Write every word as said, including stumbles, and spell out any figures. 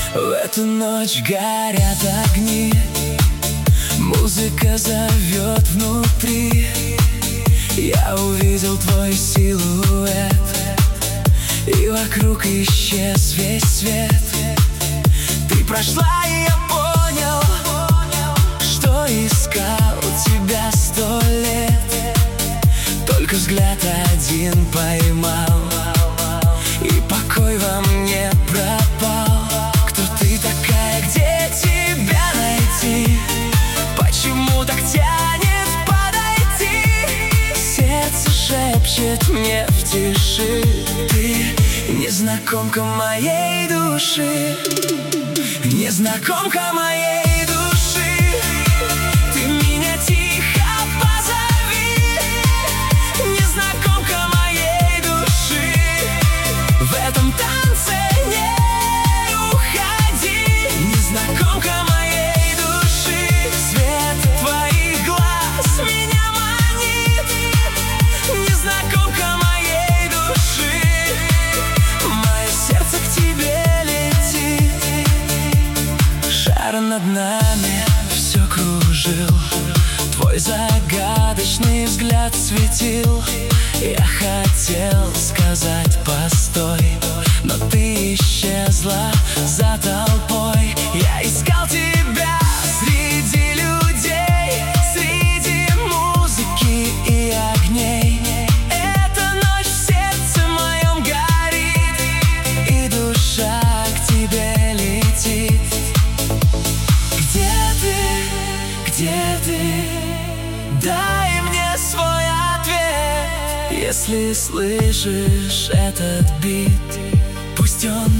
В эту ночь горят огни, музыка зовет внутри. Я увидел твой силуэт, и вокруг исчез весь свет. Ты прошла, и я понял, что искал тебя сто лет. Только взгляд один поймал, и покой во мне пропал. Кто ты такая, где тебя найти? Почему так тянет подойти? Сердце шепчет мне в тиши: ты незнакомка моей души, незнакомка моей души. Ты меня тихо позови, незнакомка моей души. В этом танце не уходи, незнакомка моей души. Свет твоих глаз меня манит, незнакомка моей души. Мое сердце к тебе летит. Шар над нами все кружил, твой загадочный взгляд светил. Я хотел сказать постой, но ты исчезла за толпой. Я искал тебя среди людей, среди музыки и огней. Эта ночь в сердце моем горит, и душа к тебе летит. Где ты, где ты? Дай мне свой ответ. Если слышишь этот бит, пусть он